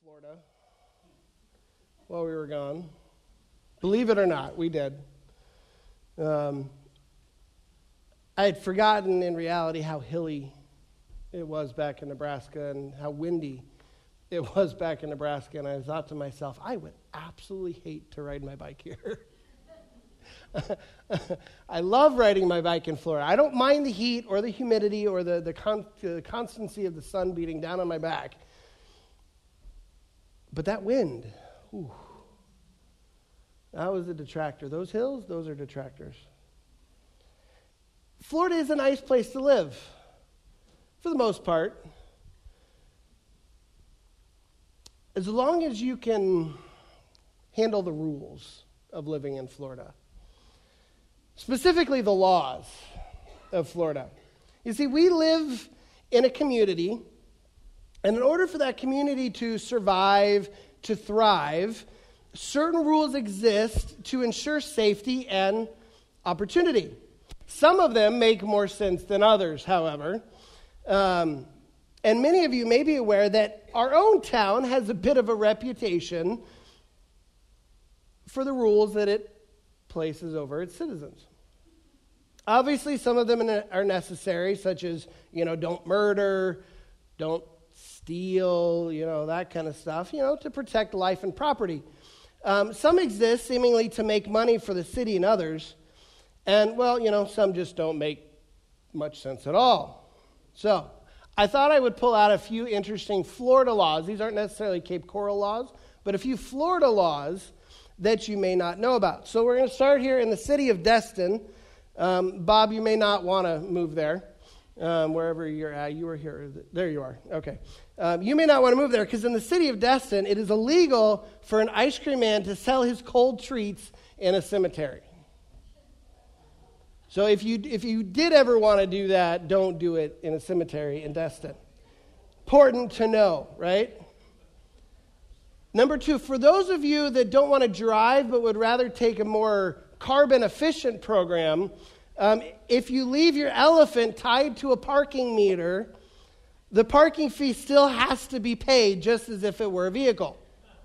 Florida while we were gone. Believe it or not, we did. I had forgotten in reality how hilly it was back in Nebraska and how windy it was back in Nebraska. And I thought to myself, I would absolutely hate to ride my bike here. I love riding my bike in Florida. I don't mind the heat or the humidity or the constancy of the sun beating down on my back. But that wind, whew, that was a detractor. Those hills, those are detractors. Florida is a nice place to live, for the most part. As long as you can handle the rules of living in Florida. Specifically, the laws of Florida. You see, we live in a community, and in order for that community to survive, to thrive, certain rules exist to ensure safety and opportunity. Some of them make more sense than others, however. And many of you may be aware that our own town has a bit of a reputation for the rules that it places over its citizens. Obviously, some of them are necessary, such as, don't murder, don't steal, that kind of stuff, to protect life and property. Some exist seemingly to make money for the city and others. And, some just don't make much sense at all. So, I thought I would pull out a few interesting Florida laws. These aren't necessarily Cape Coral laws, but a few Florida laws that you may not know about. So we're going to start here in the city of Destin. Bob, you may not want to move there, wherever you're at. You were here. There you are. Okay. You may not want to move there because in the city of Destin, it is illegal for an ice cream man to sell his cold treats in a cemetery. So if you did ever want to do that, don't do it in a cemetery in Destin. Important to know, right? Number 2, for those of you that don't want to drive but would rather take a more carbon-efficient program, if you leave your elephant tied to a parking meter, the parking fee still has to be paid just as if it were a vehicle.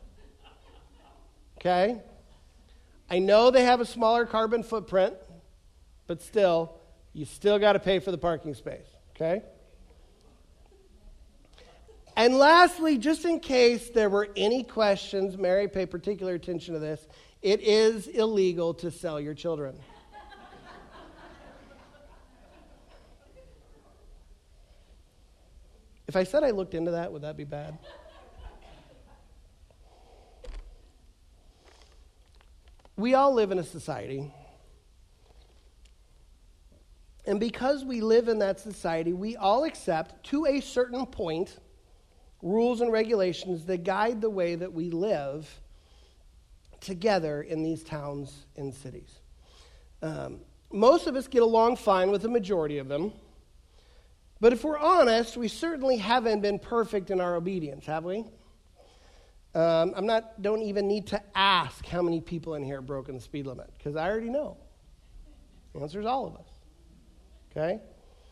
Okay? I know they have a smaller carbon footprint, but still, you still got to pay for the parking space, okay? And lastly, just in case there were any questions, Mary, pay particular attention to this, it is illegal to sell your children. If I said I looked into that, would that be bad? We all live in a society. And because we live in that society, we all accept, to a certain point, rules and regulations that guide the way that we live together in these towns and cities. Most of us get along fine with the majority of them. But if we're honest, we certainly haven't been perfect in our obedience, have we? Don't even need to ask how many people in here have broken the speed limit, because I already know. The answer is all of us. Okay?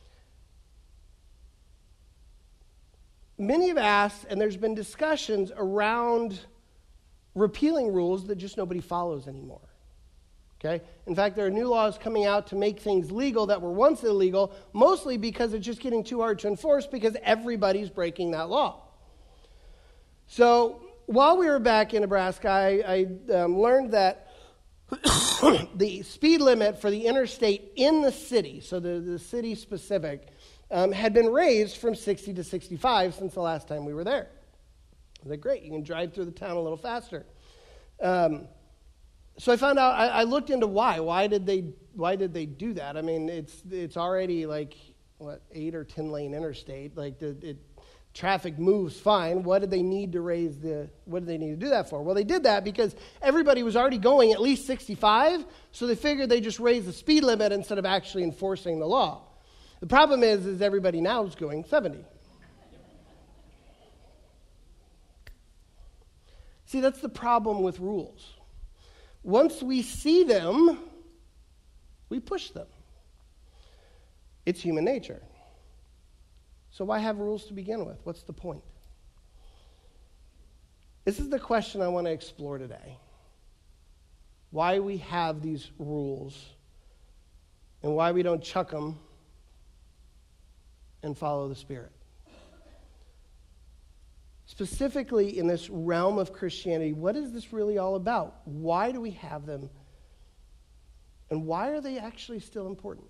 Many have asked, and there's been discussions around repealing rules that just nobody follows anymore. Okay? In fact, there are new laws coming out to make things legal that were once illegal, mostly because it's just getting too hard to enforce because everybody's breaking that law. So, while we were back in Nebraska, I learned that the speed limit for the interstate in the city, so the city specific, had been raised from 60 to 65 since the last time we were there. I was like, great, you can drive through the town a little faster. So I found out, I looked into why. Why did they do that? I mean, it's already 8 or 10 lane interstate. Traffic moves fine. What did they need to do that for? Well, they did that because everybody was already going at least 65, so they figured they just raise the speed limit instead of actually enforcing the law. The problem is everybody now is going 70. See, that's the problem with rules. Once we see them, we push them. It's human nature. So why have rules to begin with? What's the point? This is the question I want to explore today. Why we have these rules and why we don't chuck them and follow the Spirit. Specifically in this realm of Christianity, what is this really all about? Why do we have them? And why are they actually still important?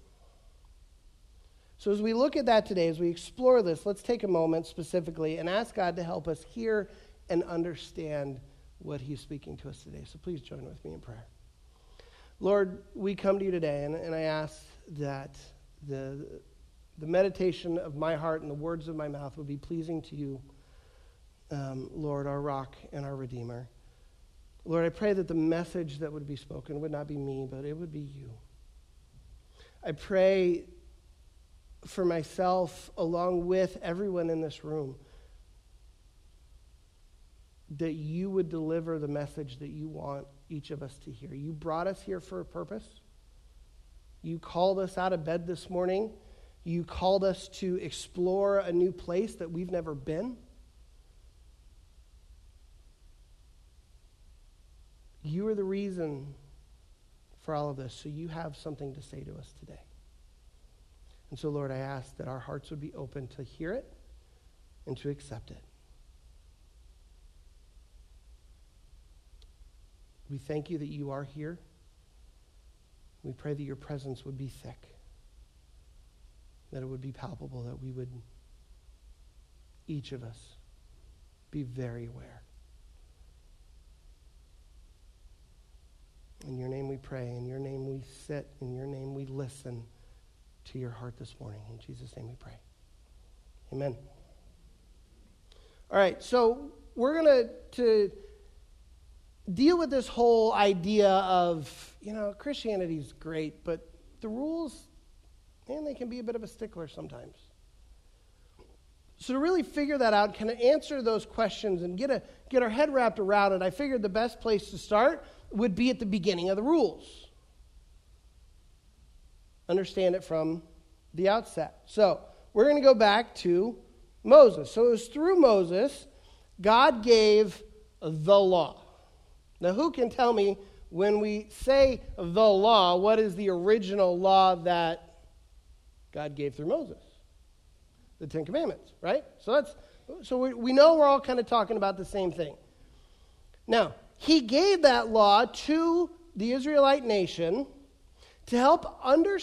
So as we look at that today, as we explore this, let's take a moment specifically and ask God to help us hear and understand what he's speaking to us today. So please join with me in prayer. Lord, we come to you today, and I ask that the meditation of my heart and the words of my mouth would be pleasing to you, Lord, our rock and our Redeemer. Lord, I pray that the message that would be spoken would not be me, but it would be you. I pray for myself, along with everyone in this room, that you would deliver the message that you want each of us to hear. You brought us here for a purpose. You called us out of bed this morning. You called us to explore a new place that we've never been. You are the reason for all of this, so you have something to say to us today. And so, Lord, I ask that our hearts would be open to hear it and to accept it. We thank you that you are here. We pray that your presence would be thick, that it would be palpable, that we would, each of us, be very aware. In your name we pray, in your name we sit, in your name we listen to your heart this morning. In Jesus' name we pray. Amen. All right, so we're going to deal with this whole idea of, Christianity's great, but the rules, man, they can be a bit of a stickler sometimes. So to really figure that out, kind of answer those questions and get our head wrapped around it, I figured the best place to start would be at the beginning of the rules. Understand it from the outset. So we're going to go back to Moses. So it was through Moses, God gave the law. Now who can tell me, when we say the law, what is the original law that God gave through Moses? The Ten Commandments, right? So we know we're all kind of talking about the same thing. Now, he gave that law to the Israelite nation to help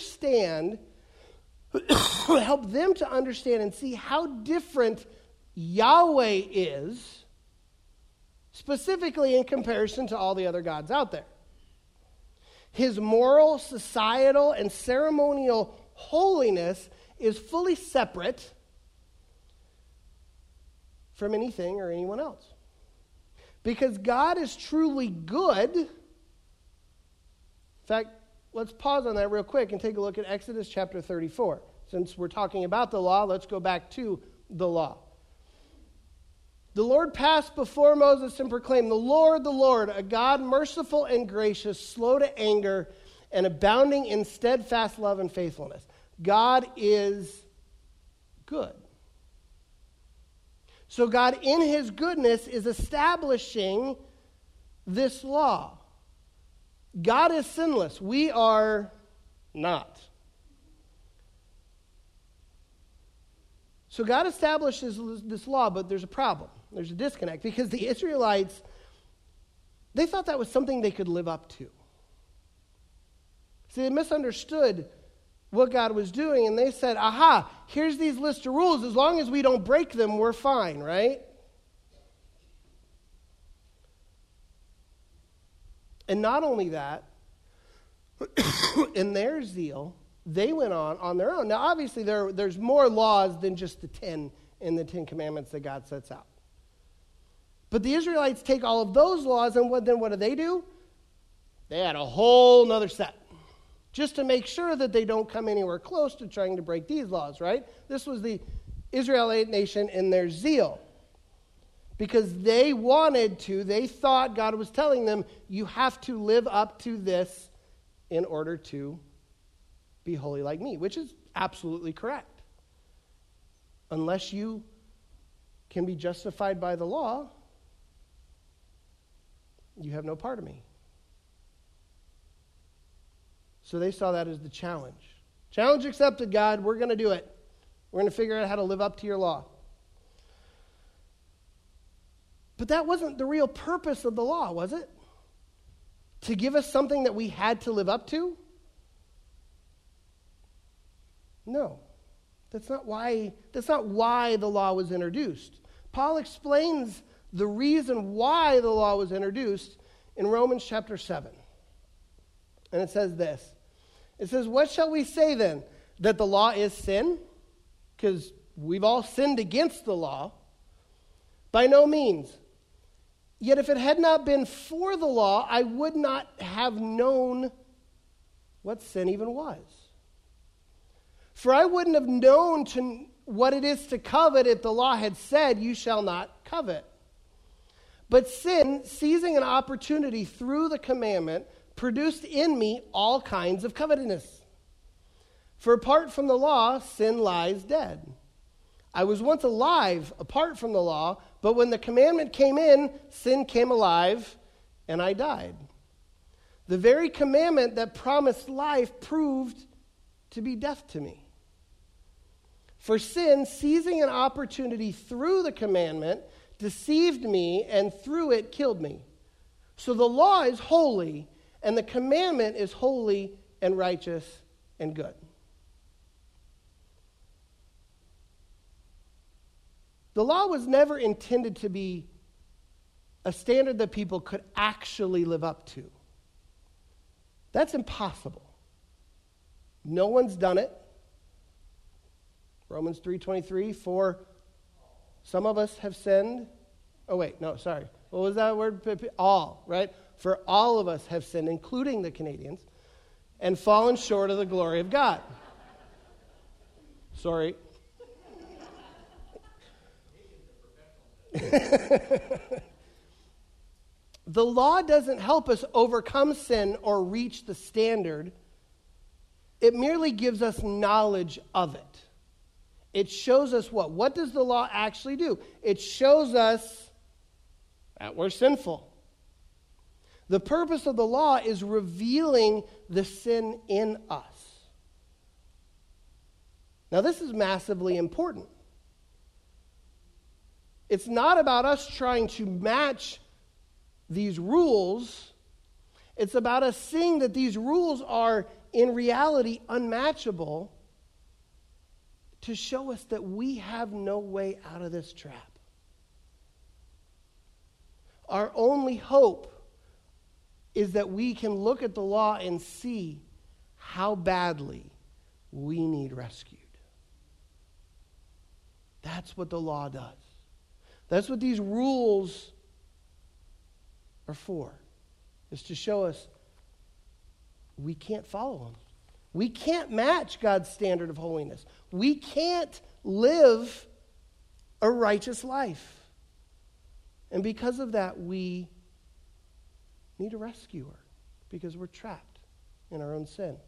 help them to understand and see how different Yahweh is, specifically in comparison to all the other gods out there. His moral, societal, and ceremonial holiness is fully separate from anything or anyone else. Because God is truly good. In fact, let's pause on that real quick and take a look at Exodus chapter 34. Since we're talking about the law, let's go back to the law. The Lord passed before Moses and proclaimed, the Lord, a God merciful and gracious, slow to anger, and abounding in steadfast love and faithfulness. God is good. So God, in his goodness, is establishing this law. God is sinless. We are not. So God establishes this law, but there's a problem. There's a disconnect, because the Israelites, they thought that was something they could live up to. See, they misunderstood what God was doing, and they said, aha, here's these list of rules. As long as we don't break them, we're fine, right? And not only that, in their zeal, they went on their own. Now, obviously, there's more laws than just the 10 in the 10 Commandments that God sets out. But the Israelites take all of those laws, and what do? They had a whole nother set, just to make sure that they don't come anywhere close to trying to break these laws, right? This was the Israelite nation in their zeal. Because they thought God was telling them, you have to live up to this in order to be holy like me, which is absolutely correct. Unless you can be justified by the law, you have no part of me. So they saw that as the challenge. Challenge accepted, God. We're going to do it. We're going to figure out how to live up to your law. But that wasn't the real purpose of the law, was it? To give us something that we had to live up to? No. That's not why the law was introduced. Paul explains the reason why the law was introduced in Romans chapter 7. And it says this. It says, what shall we say then? That the law is sin? Because we've all sinned against the law. By no means. Yet if it had not been for the law, I would not have known what sin even was. For I wouldn't have known what it is to covet if the law had said, you shall not covet. But sin, seizing an opportunity through the commandment, produced in me all kinds of covetousness. For apart from the law, sin lies dead. I was once alive apart from the law, but when the commandment came in, sin came alive, and I died. The very commandment that promised life proved to be death to me. For sin, seizing an opportunity through the commandment, deceived me, and through it killed me. So the law is holy, and the commandment is holy and righteous and good. The law was never intended to be a standard that people could actually live up to. That's impossible. No one's done it. Romans 3:23, for some of us have sinned. Oh, wait, no, sorry. What was that word? All, right? For all of us have sinned, including the Canadians, and fallen short of the glory of God. Sorry. The law doesn't help us overcome sin or reach the standard. It merely gives us knowledge of it. It shows us what? What does the law actually do? It shows us that we're sinful. The purpose of the law is revealing the sin in us. Now, this is massively important. It's not about us trying to match these rules. It's about us seeing that these rules are, in reality, unmatchable to show us that we have no way out of this trap. Our only hope is that we can look at the law and see how badly we need rescued. That's what the law does. That's what these rules are for, is to show us we can't follow them. We can't match God's standard of holiness. We can't live a righteous life. And because of that, we need a rescuer because we're trapped in our own sin.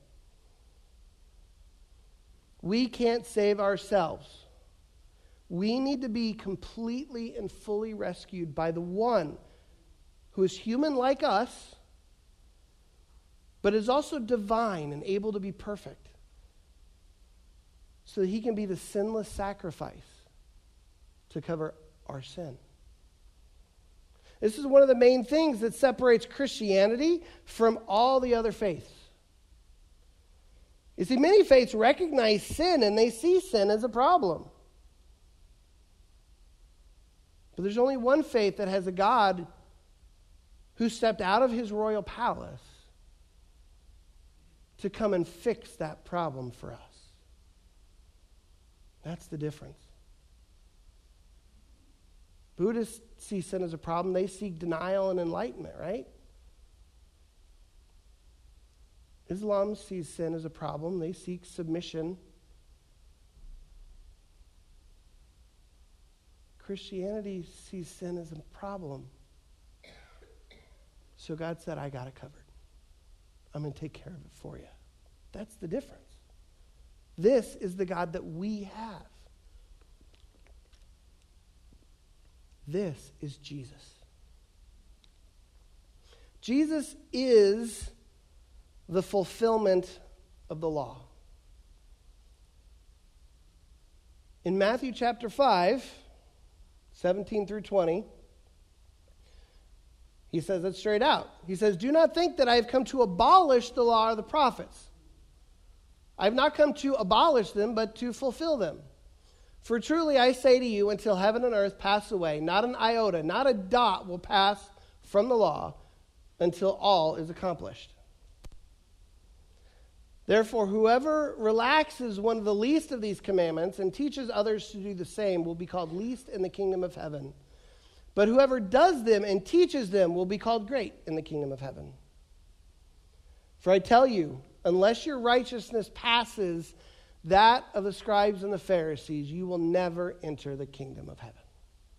We can't save ourselves. We need to be completely and fully rescued by the one who is human like us, but is also divine and able to be perfect, so that he can be the sinless sacrifice to cover our sin. This is one of the main things that separates Christianity from all the other faiths. You see, many faiths recognize sin and they see sin as a problem. But there's only one faith that has a God who stepped out of his royal palace to come and fix that problem for us. That's the difference. Buddhists see sin as a problem. They seek denial and enlightenment, right? Islam sees sin as a problem. They seek submission. Christianity sees sin as a problem. So God said, I got it covered. I'm going to take care of it for you. That's the difference. This is the God that we have. This is Jesus. Jesus is the fulfillment of the law. In Matthew chapter 5, 17 through 20, he says it straight out. He says, "Do not think that I have come to abolish the law or the prophets. I have not come to abolish them, but to fulfill them. For truly I say to you, until heaven and earth pass away, not an iota, not a dot will pass from the law until all is accomplished. Therefore, whoever relaxes one of the least of these commandments and teaches others to do the same will be called least in the kingdom of heaven. But whoever does them and teaches them will be called great in the kingdom of heaven. For I tell you, unless your righteousness passes that of the scribes and the Pharisees, you will never enter the kingdom of heaven."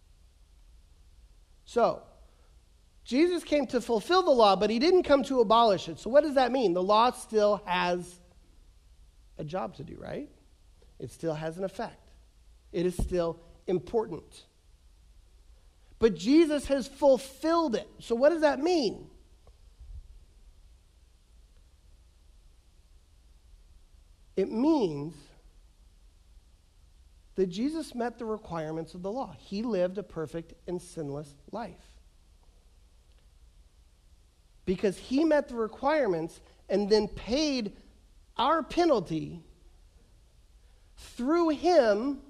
So, Jesus came to fulfill the law, but he didn't come to abolish it. So what does that mean? The law still has a job to do, right? It still has an effect. It is still important. But Jesus has fulfilled it. So what does that mean? It means that Jesus met the requirements of the law. He lived a perfect and sinless life. Because he met the requirements and then paid our penalty, through him,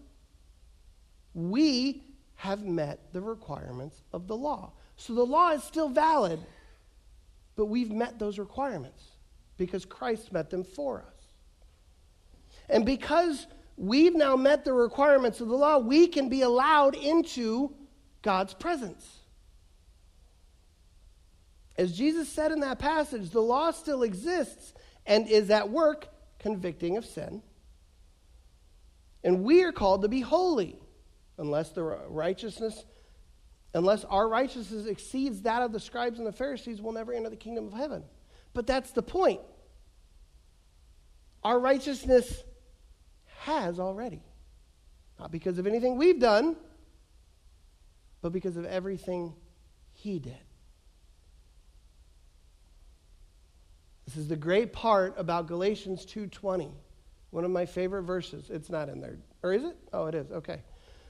we have met the requirements of the law. So the law is still valid, but we've met those requirements because Christ met them for us. And because we've now met the requirements of the law, we can be allowed into God's presence. As Jesus said in that passage, the law still exists and is at work convicting of sin. And we are called to be holy, unless our righteousness exceeds that of the scribes and the Pharisees, we'll never enter the kingdom of heaven. But that's the point. Our righteousness has already. Not because of anything we've done, but because of everything he did. This is the great part about Galatians 2:20. One of my favorite verses. It's not in there. Or is it? Oh, it is. Okay.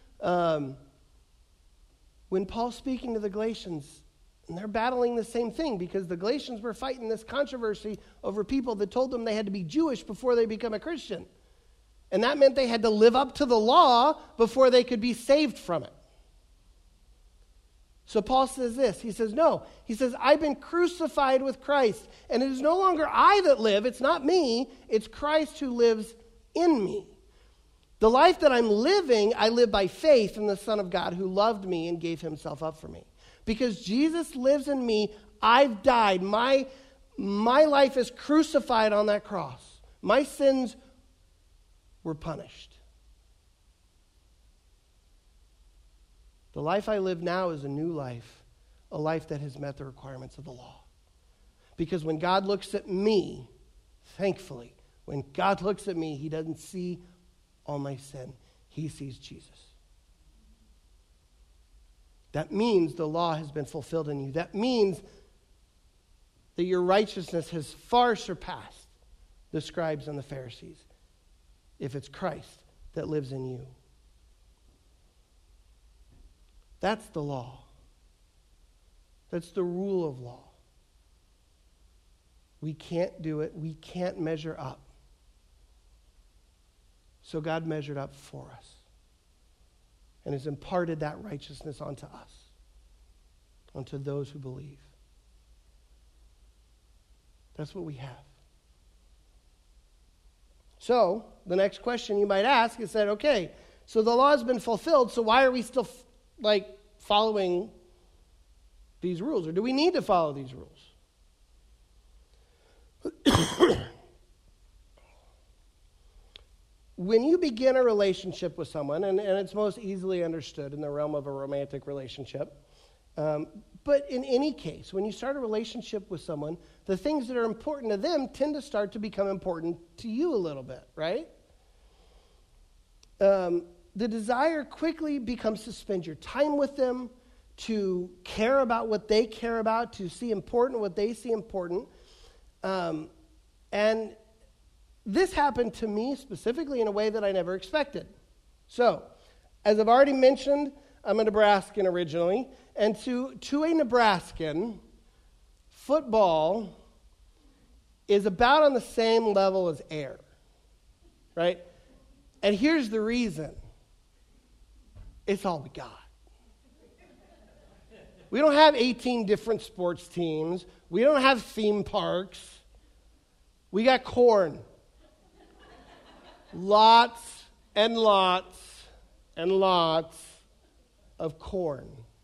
When Paul's speaking to the Galatians, and they're battling the same thing because the Galatians were fighting this controversy over people that told them they had to be Jewish before they become a Christian. And that meant they had to live up to the law before they could be saved from it. So Paul says this. He says, no. He says, I've been crucified with Christ. And it is no longer I that live. It's not me. It's Christ who lives in me. The life that I'm living, I live by faith in the Son of God who loved me and gave himself up for me. Because Jesus lives in me, I've died. My life is crucified on that cross. My sins were punished. The life I live now is a new life, a life that has met the requirements of the law. Because when God looks at me, thankfully, when God looks at me, he doesn't see all my sin. He sees Jesus. That means the law has been fulfilled in you. That means that your righteousness has far surpassed the scribes and the Pharisees, if it's Christ that lives in you. That's the law. That's the rule of law. We can't do it. We can't measure up. So God measured up for us and has imparted that righteousness onto us, onto those who believe. That's what we have. So, the next question you might ask is that, okay, so the law has been fulfilled, so why are we still following these rules? Or do we need to follow these rules? When you begin a relationship with someone, and it's most easily understood in the realm of a romantic relationship, but in any case, when you start a relationship with someone, the things that are important to them tend to start to become important to you a little bit, right? The desire quickly becomes to spend your time with them, to care about what they care about, to see important what they see important. And this happened to me specifically in a way that I never expected. So, as I've already mentioned, I'm a Nebraskan originally, and to a Nebraskan, football is about on the same level as air, right? And here's the reason. It's all we got. We don't have 18 different sports teams. We don't have theme parks. We got corn. Lots and lots and lots of corn.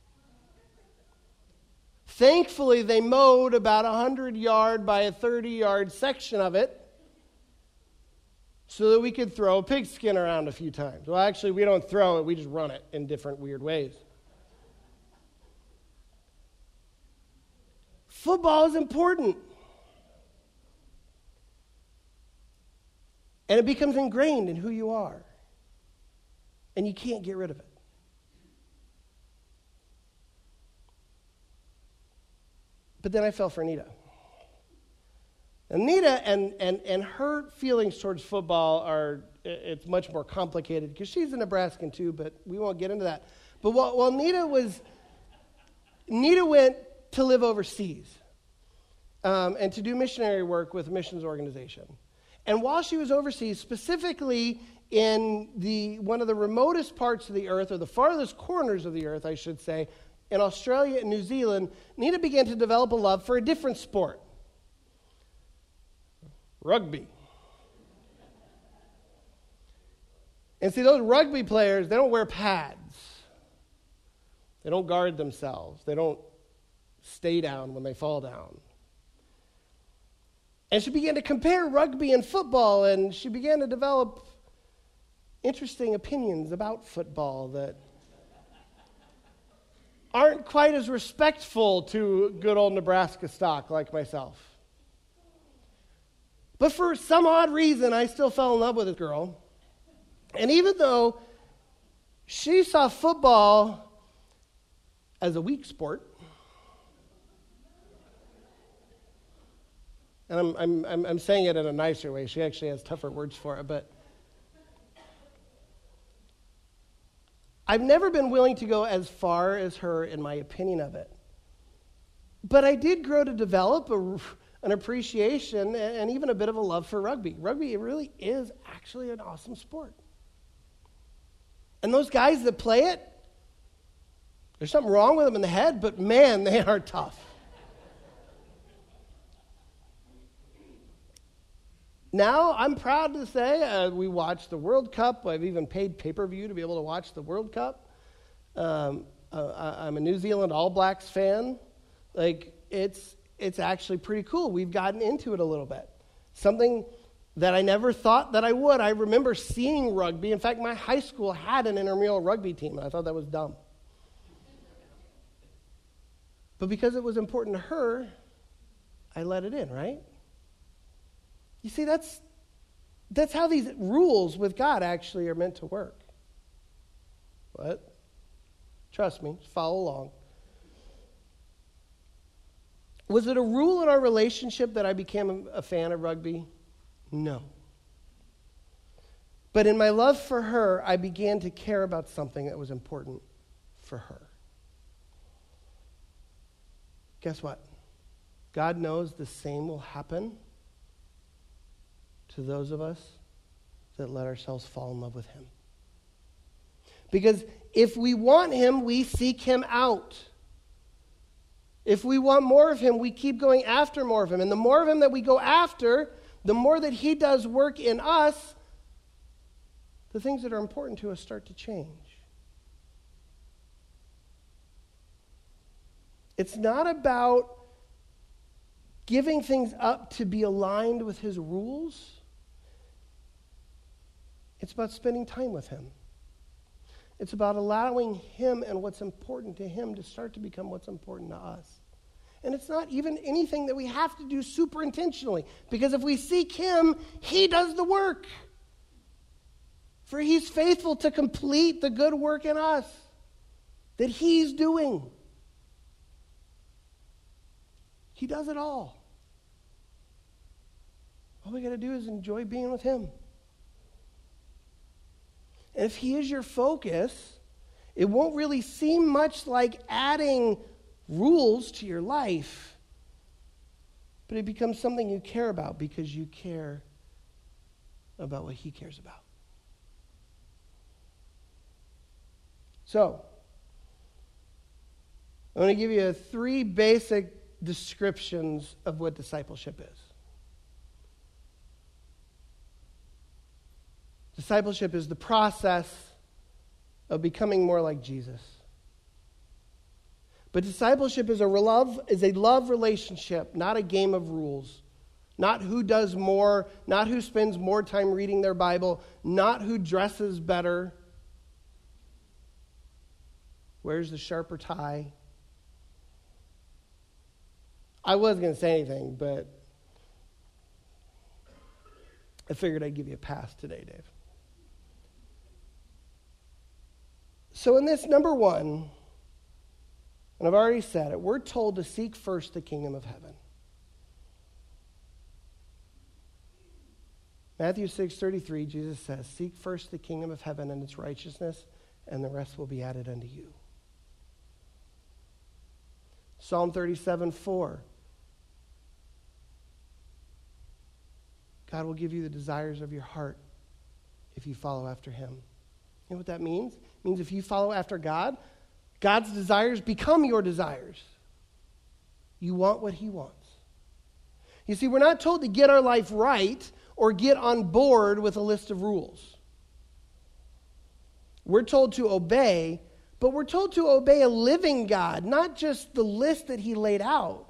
Thankfully, they mowed about 100-yard by a 30-yard section of it so that we could throw a pigskin around a few times. Well, actually, we don't throw it. We just run it in different weird ways. Football is important. And it becomes ingrained in who you are. And you can't get rid of it. But then I fell for Anita. Anita and her feelings towards football it's much more complicated because she's a Nebraskan too, but we won't get into that. But while Anita went to live overseas and to do missionary work with a missions organization. And while she was overseas, specifically in one of the remotest parts of the earth, or the farthest corners of the earth, I should say, in Australia and New Zealand, Nita began to develop a love for a different sport. Rugby. And see, those rugby players, they don't wear pads. They don't guard themselves. They don't stay down when they fall down. And she began to compare rugby and football, and she began to develop interesting opinions about football that aren't quite as respectful to good old Nebraska stock like myself. But for some odd reason, I still fell in love with this girl. And even though she saw football as a weak sport, and I'm saying it in a nicer way. She actually has tougher words for it, but I've never been willing to go as far as her in my opinion of it. But I did grow to develop an appreciation and even a bit of a love for rugby. Rugby, it really is actually an awesome sport. And those guys that play it, there's something wrong with them in the head, but man, they are tough. Now, I'm proud to say we watched the World Cup. I've even paid pay-per-view to be able to watch the World Cup. I'm a New Zealand All Blacks fan. It's actually pretty cool. We've gotten into it a little bit. Something that I never thought that I would. I remember seeing rugby. In fact, my high school had an intramural rugby team, and I thought that was dumb. But because it was important to her, I let it in, right? You see, that's how these rules with God actually are meant to work. What? Trust me, just follow along. Was it a rule in our relationship that I became a fan of rugby? No. But in my love for her, I began to care about something that was important for her. Guess what? God knows the same will happen to those of us that let ourselves fall in love with him. Because if we want him, we seek him out. If we want more of him, we keep going after more of him. And the more of him that we go after, the more that he does work in us, the things that are important to us start to change. It's not about giving things up to be aligned with his rules. It's about spending time with him. It's about allowing him and what's important to him to start to become what's important to us. And it's not even anything that we have to do super intentionally, because if we seek him, he does the work. For he's faithful to complete the good work in us that he's doing. He does it all. All we got to do is enjoy being with him. And if he is your focus, it won't really seem much like adding rules to your life, but it becomes something you care about because you care about what he cares about. So, I'm going to give you 3 basic descriptions of what discipleship is. Discipleship is the process of becoming more like Jesus. But discipleship is a love relationship, not a game of rules. Not who does more, not who spends more time reading their Bible, not who dresses better, wears the sharper tie. I was going to say anything, but I figured I'd give you a pass today, Dave. So in this, number 1, and I've already said it, we're told to seek first the kingdom of heaven. Matthew 6:33, Jesus says, seek first the kingdom of heaven and its righteousness, and the rest will be added unto you. Psalm 37:4. God will give you the desires of your heart if you follow after him. You know what that means? It means if you follow after God, God's desires become your desires. You want what he wants. You see, we're not told to get our life right or get on board with a list of rules. We're told to obey, but we're told to obey a living God, not just the list that he laid out.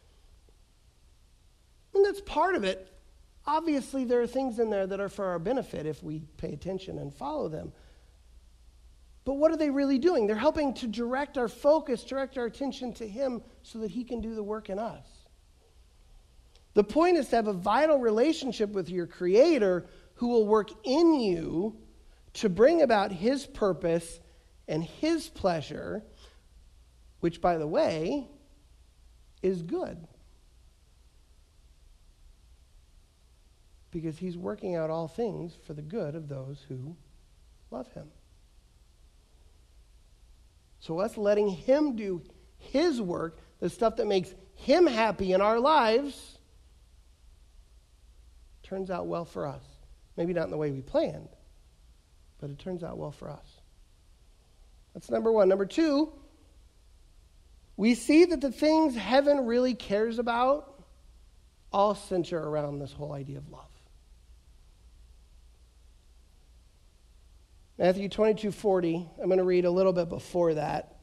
And that's part of it. Obviously, there are things in there that are for our benefit if we pay attention and follow them. But what are they really doing? They're helping to direct our focus, direct our attention to him so that he can do the work in us. The point is to have a vital relationship with your Creator who will work in you to bring about his purpose and his pleasure, which, by the way, is good. Because he's working out all things for the good of those who love him. So us letting him do his work, the stuff that makes him happy in our lives, turns out well for us. Maybe not in the way we planned, but it turns out well for us. That's number 1. Number 2, we see that the things heaven really cares about all center around this whole idea of love. Matthew 22:40, I'm going to read a little bit before that,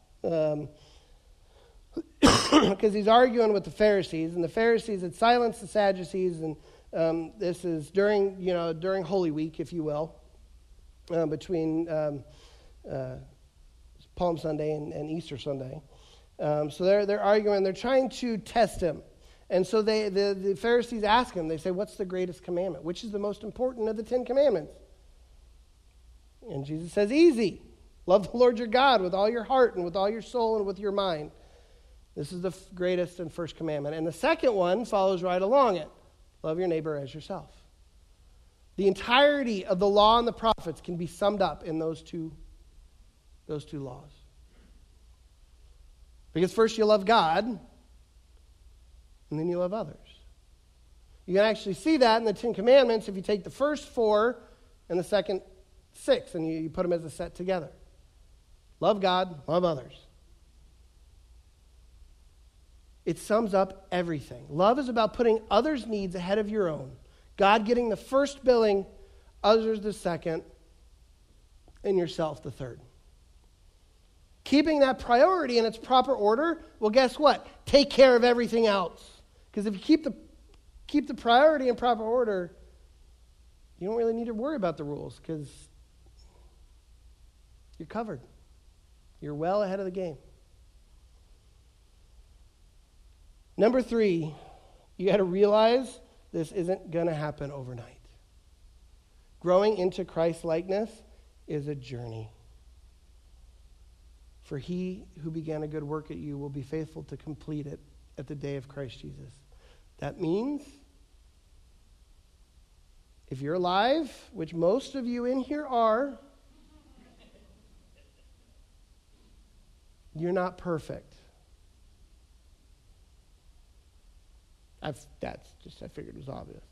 because he's arguing with the Pharisees, and the Pharisees had silenced the Sadducees, and this is during Holy Week, if you will, between Palm Sunday and Easter Sunday. So they're arguing, they're trying to test him. And so the Pharisees ask him, they say, what's the greatest commandment? Which is the most important of the 10 commandments? And Jesus says, easy. Love the Lord your God with all your heart and with all your soul and with your mind. This is the greatest and first commandment. And the second one follows right along it. Love your neighbor as yourself. The entirety of the law and the prophets can be summed up in those two laws. Because first you love God, and then you love others. You can actually see that in the 10 Commandments if you take the first 4 and the second 6, and you put them as a set together. Love God, love others. It sums up everything. Love is about putting others' needs ahead of your own. God getting the first billing, others the second, and yourself the third. Keeping that priority in its proper order, well, guess what? Take care of everything else. Because if you keep the priority in proper order, you don't really need to worry about the rules because you're covered. You're well ahead of the game. Number 3, you got to realize this isn't going to happen overnight. Growing into Christ-likeness is a journey. For he who began a good work at you will be faithful to complete it at the day of Christ Jesus. That means if you're alive, which most of you in here are, you're not perfect. I figured it was obvious.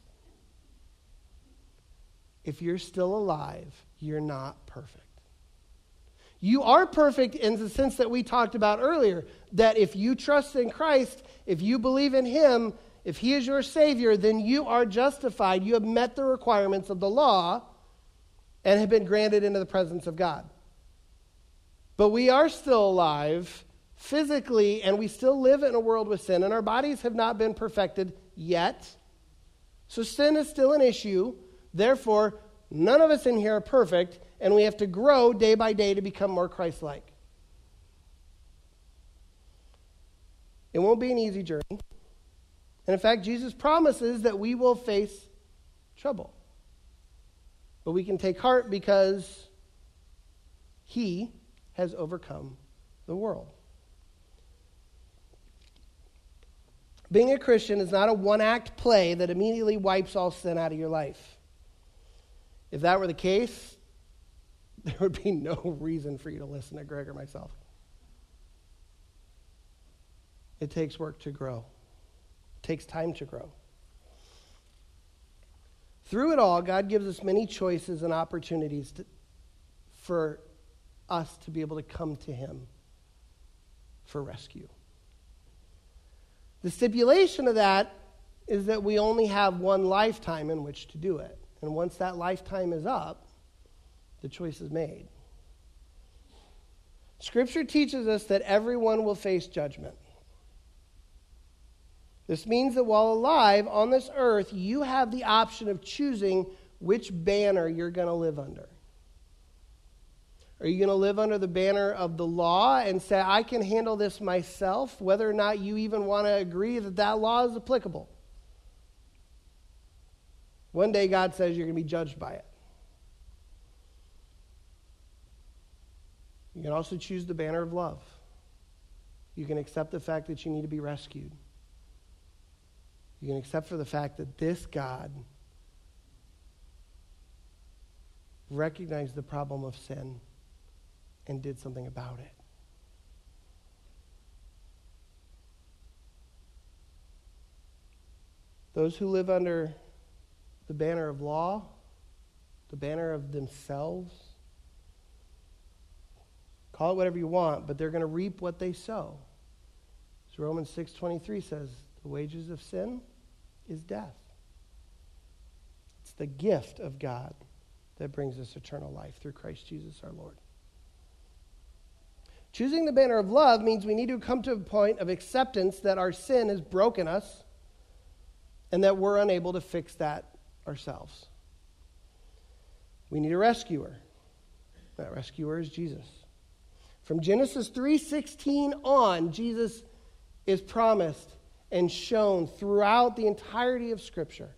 If you're still alive, you're not perfect. You are perfect in the sense that we talked about earlier, that if you trust in Christ, if you believe in Him, if He is your Savior, then you are justified. You have met the requirements of the law and have been granted into the presence of God. But we are still alive physically, and we still live in a world with sin, and our bodies have not been perfected yet. So sin is still an issue. Therefore, none of us in here are perfect, and we have to grow day by day to become more Christ-like. It won't be an easy journey. And in fact, Jesus promises that we will face trouble. But we can take heart because He has overcome the world. Being a Christian is not a one-act play that immediately wipes all sin out of your life. If that were the case, there would be no reason for you to listen to Greg or myself. It takes work to grow. It takes time to grow. Through it all, God gives us many choices and opportunities for us to be able to come to Him for rescue. The stipulation of that is that we only have one lifetime in which to do it. And once that lifetime is up, the choice is made. Scripture teaches us that everyone will face judgment. This means that while alive on this earth, you have the option of choosing which banner you're going to live under. Are you going to live under the banner of the law and say, I can handle this myself, whether or not you even want to agree that that law is applicable? One day God says you're going to be judged by it. You can also choose the banner of love. You can accept the fact that you need to be rescued. You can accept for the fact that this God recognized the problem of sin and did something about it. Those who live under the banner of law, the banner of themselves, call it whatever you want, but they're going to reap what they sow. As Romans 6:23 says, the wages of sin is death. It's the gift of God that brings us eternal life through Christ Jesus our Lord. Choosing the banner of love means we need to come to a point of acceptance that our sin has broken us and that we're unable to fix that ourselves. We need a rescuer. That rescuer is Jesus. From Genesis 3:16 on, Jesus is promised and shown throughout the entirety of Scripture.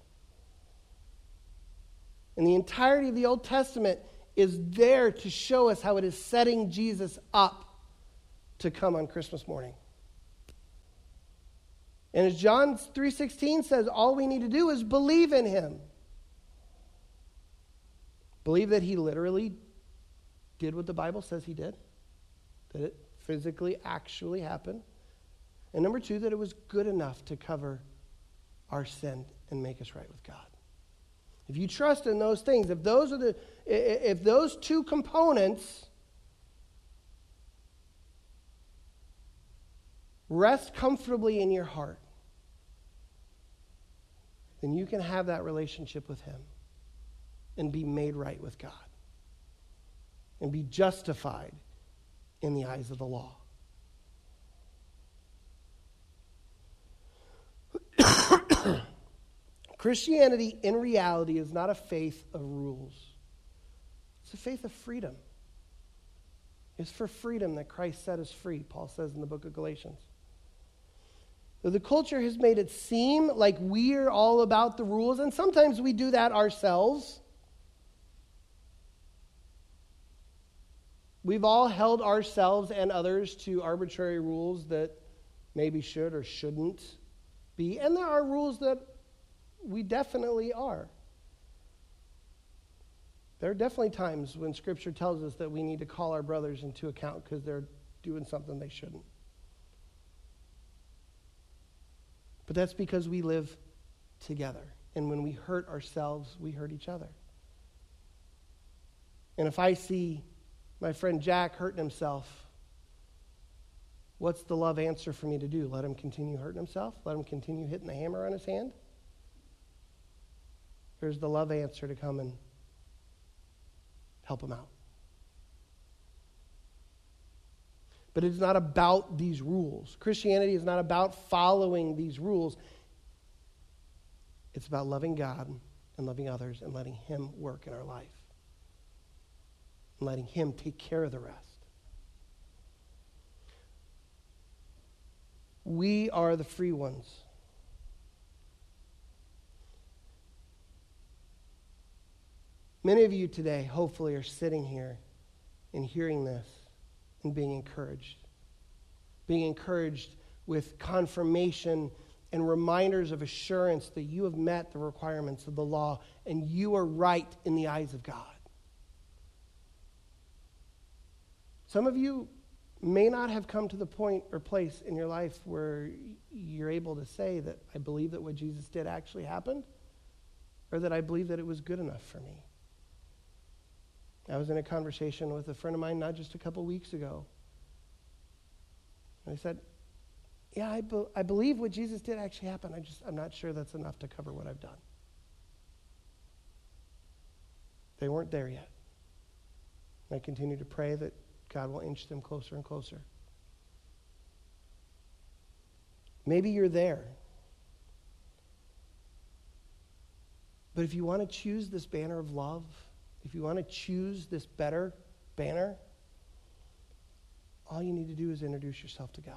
And the entirety of the Old Testament is there to show us how it is setting Jesus up to come on Christmas morning. And as John 3:16 says, all we need to do is believe in Him. Believe that He literally did what the Bible says He did. That it physically actually happened. And number two, that it was good enough to cover our sin and make us right with God. If you trust in those things, if those two components rest comfortably in your heart, then you can have that relationship with Him and be made right with God and be justified in the eyes of the law. Christianity, in reality, is not a faith of rules. It's a faith of freedom. It's for freedom that Christ set us free, Paul says in the book of Galatians. Though the culture has made it seem like we're all about the rules, and sometimes we do that ourselves. We've all held ourselves and others to arbitrary rules that maybe should or shouldn't be. And there are rules that we definitely are. There are definitely times when Scripture tells us that we need to call our brothers into account because they're doing something they shouldn't. But that's because we live together. And when we hurt ourselves, we hurt each other. And if I see my friend Jack hurting himself, what's the love answer for me to do? Let him continue hurting himself? Let him continue hitting the hammer on his hand? Here's the love answer to come and help him out. But it's not about these rules. Christianity is not about following these rules. It's about loving God and loving others and letting Him work in our life. And letting Him take care of the rest. We are the free ones. Many of you today, hopefully, are sitting here and hearing this and being encouraged. Being encouraged with confirmation and reminders of assurance that you have met the requirements of the law and you are right in the eyes of God. Some of you may not have come to the point or place in your life where you're able to say that I believe that what Jesus did actually happened, or that I believe that it was good enough for me. I was in a conversation with a friend of mine not just a couple weeks ago. And I said, yeah, I believe what Jesus did actually happen. I'm not sure that's enough to cover what I've done. They weren't there yet. I continue to pray that God will inch them closer and closer. Maybe you're there. But if you want to choose this banner of love, if you want to choose this better banner, all you need to do is introduce yourself to God.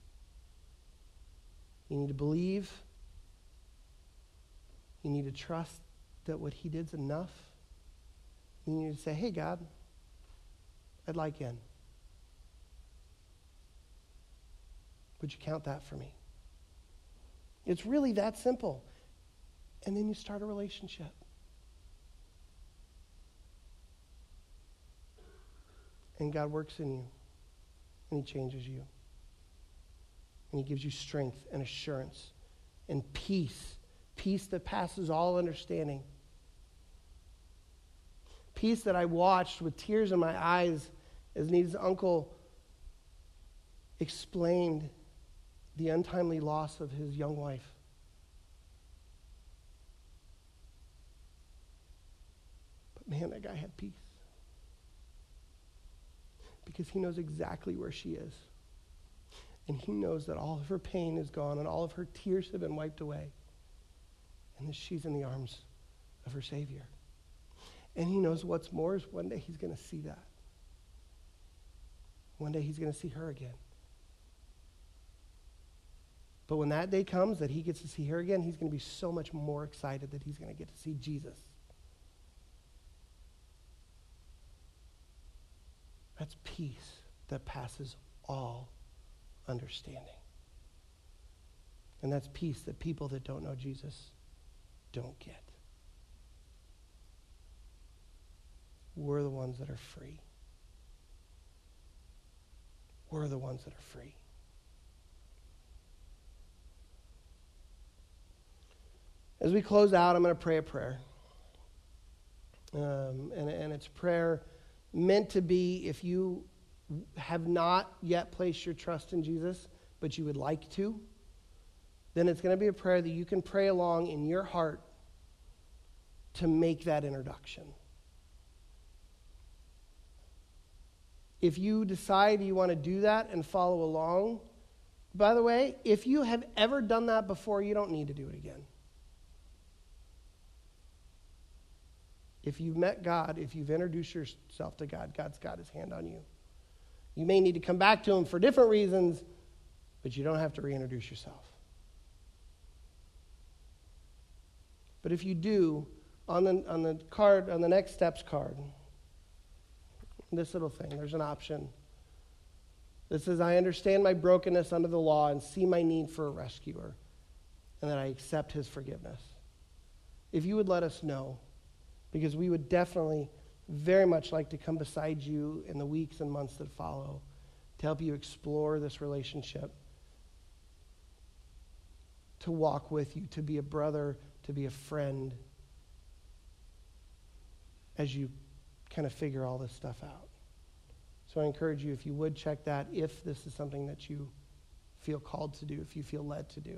You need to believe. You need to trust that what He did is enough. You need to say, hey, God, I'd like in. Would you count that for me? It's really that simple. And then you start a relationship. And God works in you. And He changes you. And He gives you strength and assurance and peace. Peace that passes all understanding. Peace that I watched with tears in my eyes as Nita's uncle explained the untimely loss of his young wife. But man, that guy had peace. Because he knows exactly where she is. And he knows that all of her pain is gone and all of her tears have been wiped away. And that she's in the arms of her Savior. And he knows what's more is one day he's going to see that. One day he's going to see her again. But when that day comes that he gets to see her again, he's going to be so much more excited that he's going to get to see Jesus. That's peace that passes all understanding. And that's peace that people that don't know Jesus don't get. We're the ones that are free. We're the ones that are free. As we close out, I'm going to pray a prayer. And it's a prayer meant to be if you have not yet placed your trust in Jesus, but you would like to, then it's going to be a prayer that you can pray along in your heart to make that introduction. If you decide you want to do that and follow along, by the way, if you have ever done that before, you don't need to do it again. If you've met God, if you've introduced yourself to God, God's got His hand on you. You may need to come back to Him for different reasons, but you don't have to reintroduce yourself. But if you do, on the card, on the next steps card, this little thing, there's an option that says, I understand my brokenness under the law and see my need for a rescuer, and that I accept his forgiveness. If you would let us know, because we would definitely very much like to come beside you in the weeks and months that follow to help you explore this relationship, to walk with you, to be a brother, to be a friend, as you kind of figure all this stuff out. So I encourage you, if you would check that, if this is something that you feel called to do, if you feel led to do.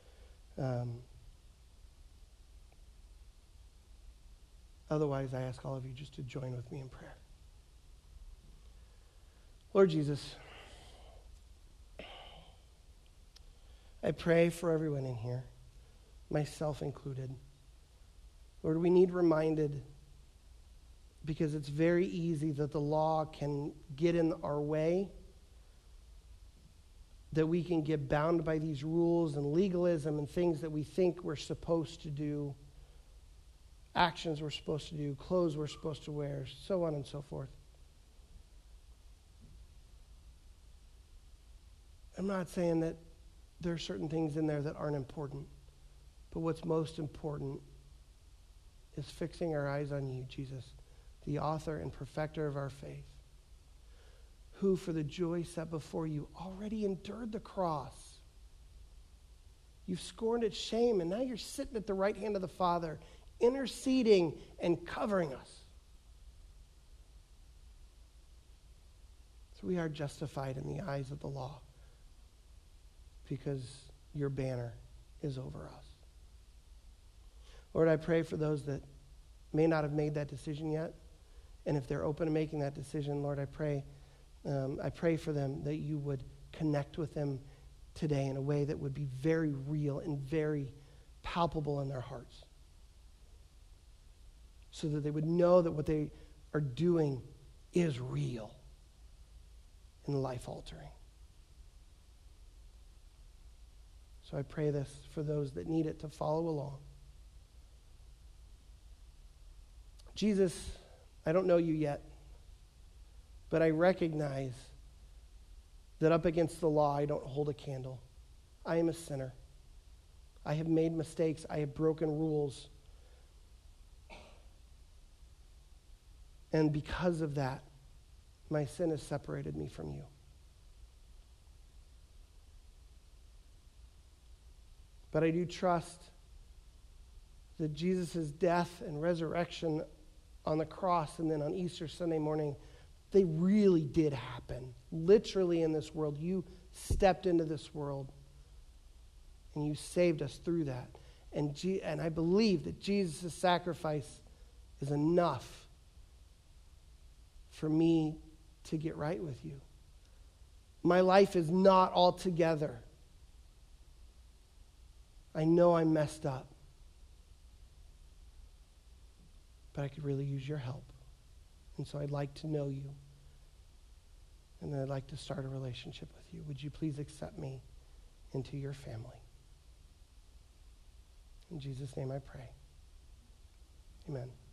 Otherwise, I ask all of you just to join with me in prayer. Lord Jesus, I pray for everyone in here, myself included. Lord, we need reminded, because it's very easy that the law can get in our way, that we can get bound by these rules and legalism and things that we think we're supposed to do, actions we're supposed to do, clothes we're supposed to wear, so on and so forth. I'm not saying that there are certain things in there that aren't important, but what's most important is fixing our eyes on you, Jesus, the author and perfecter of our faith, who for the joy set before you already endured the cross. You've scorned its shame, and now you're sitting at the right hand of the Father, interceding and covering us. So we are justified in the eyes of the law because your banner is over us. Lord, I pray for those that may not have made that decision yet, and if they're open to making that decision, Lord, I pray for them that you would connect with them today in a way that would be very real and very palpable in their hearts, so that they would know that what they are doing is real and life-altering. So I pray this for those that need it to follow along. Jesus, I don't know you yet, but I recognize that up against the law, I don't hold a candle. I am a sinner. I have made mistakes. I have broken rules. And because of that, my sin has separated me from you. But I do trust that Jesus' death and resurrection on the cross and then on Easter Sunday morning, they really did happen. Literally in this world. You stepped into this world and you saved us through that. And I believe that Jesus' sacrifice is enough for me to get right with you. My life is not all together. I know I'm messed up. But I could really use your help. And so I'd like to know you. And then I'd like to start a relationship with you. Would you please accept me into your family? In Jesus' name I pray. Amen.